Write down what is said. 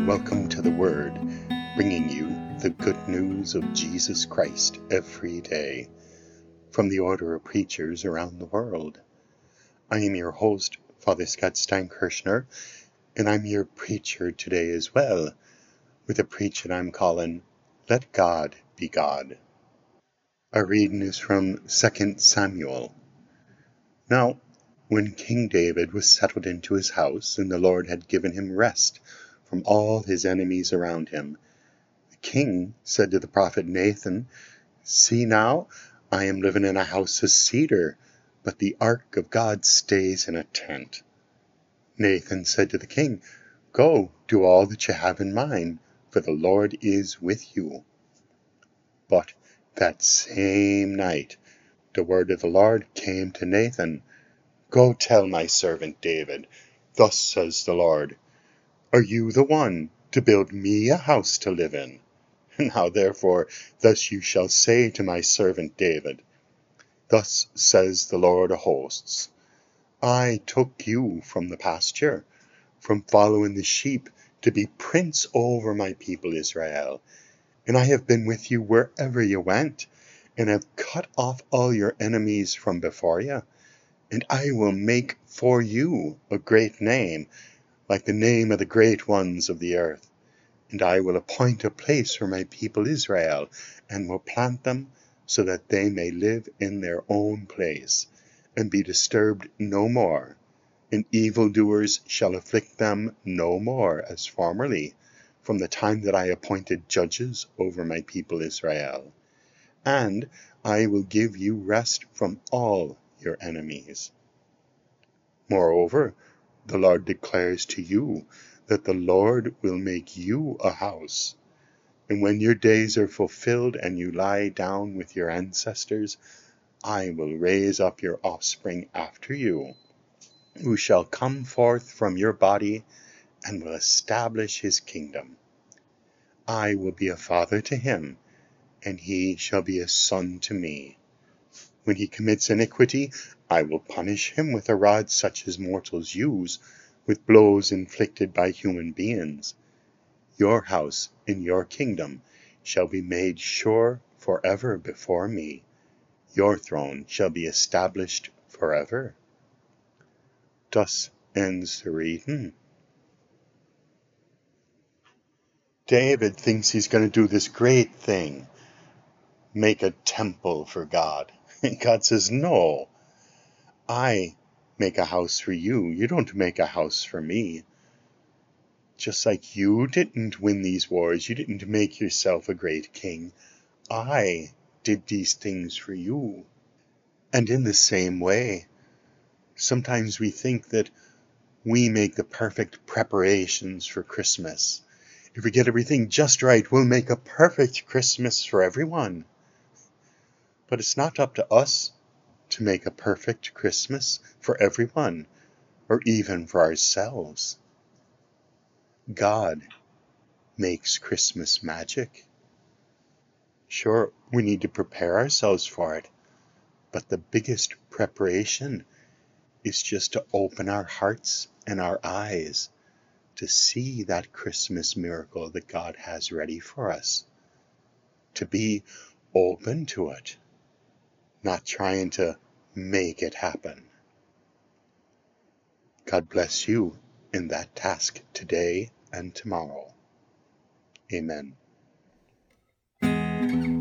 Welcome to the Word, bringing you the good news of Jesus Christ every day from the order of preachers around the world. I am your host, Father Scott Steinkirchner, and I'm your preacher today as well, with a preach that I'm calling, Let God Be God. Our reading is from 2 Samuel. Now, when King David was settled into his house, and the Lord had given him rest from all his enemies around him, the king said to the prophet Nathan, See now, I am living in a house of cedar, but the ark of God stays in a tent. Nathan said to the king, Go, do all that you have in mind, for the Lord is with you. But that same night the word of the Lord came to Nathan, Go tell my servant David, Thus says the Lord, Are you the one to build me a house to live in? Now therefore, thus you shall say to my servant David, Thus says the Lord of hosts, I took you from the pasture, from following the sheep, to be prince over my people Israel. And I have been with you wherever you went, and have cut off all your enemies from before you. And I will make for you a great name, like the name of the great ones of the earth. And I will appoint a place for my people Israel, and will plant them so that they may live in their own place, and be disturbed no more. And evildoers shall afflict them no more as formerly, from the time that I appointed judges over my people Israel. And I will give you rest from all your enemies. Moreover, the Lord declares to you that the Lord will make you a house. And when your days are fulfilled and you lie down with your ancestors, I will raise up your offspring after you, who shall come forth from your body, and will establish his kingdom. I will be a father to him, and he shall be a son to me. When he commits iniquity, I will punish him with a rod such as mortals use, with blows inflicted by human beings. Your house and your kingdom shall be made sure forever before me. Your throne shall be established forever. Thus ends the reading. David thinks he's going to do this great thing, make a temple for God. And God says, No, I make a house for you. You don't make a house for me. Just like you didn't win these wars, you didn't make yourself a great king. I did these things for you. And in the same way, sometimes we think that we make the perfect preparations for Christmas. If we get everything just right, we'll make a perfect Christmas for everyone. But it's not up to us to make a perfect Christmas for everyone, or even for ourselves. God makes Christmas magic. Sure, we need to prepare ourselves for it, but the biggest preparation is just to open our hearts and our eyes to see that Christmas miracle that God has ready for us. To be open to it, not trying to make it happen. God bless you in that task today and tomorrow. Amen.